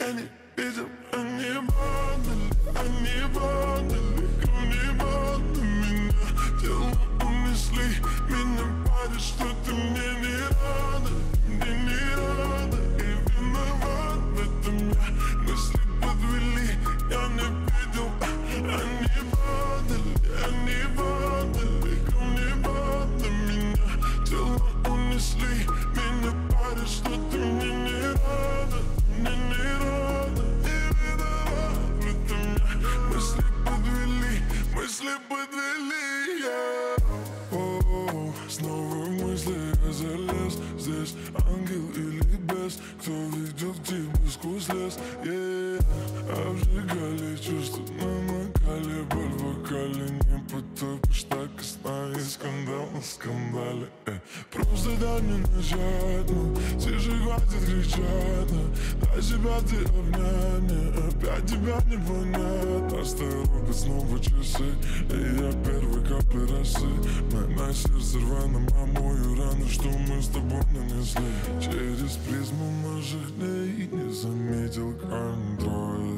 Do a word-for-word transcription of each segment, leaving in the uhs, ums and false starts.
Я не видел, они падали, они падали, камни падали меня. Тело унесли, меня парит, что ты мне не рада, мне не рада. И виноват в этом я, мысли подвели, я не видел. Они падали, они падали, камни падали меня. Тело унесли, меня парит, что ты мне не рада, мне не рада. И виноват в этом я, мысли подвели, мысли подвели, yeah. О, снова в мысли я залез. Здесь ангел или бес, кто ведет к тебе сквозь лес, yeah. Обжигали чувства, намокали, боль в вокале. Не потопишь так и сна, и скандал на скандале, э. Просто дай мне начать, ну, тише хватит кричать, ну. Дай себя ты обнять, мне опять тебя не понять. Оставил бы снова часы, и я первой капли росы. На сердце рваном, а мою рану, что мы с тобой нанесли. Через призму наших дней не заметил контроль.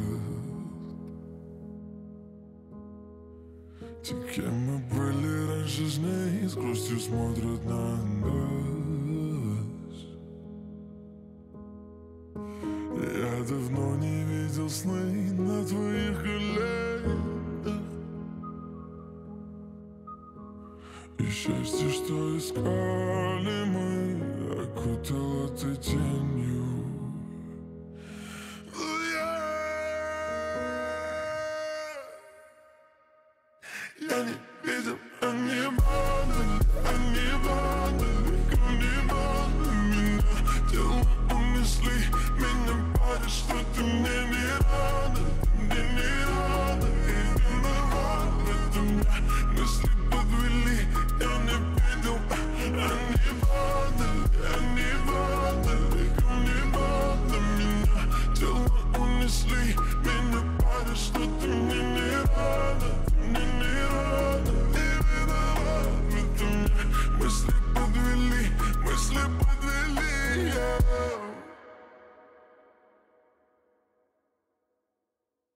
Те, кем мы были раньше с ней, с грустью смотрят на нас. Я давно не видел сны на твоих коленях. И счастье, что искали мы, окутало ты тенью. Я не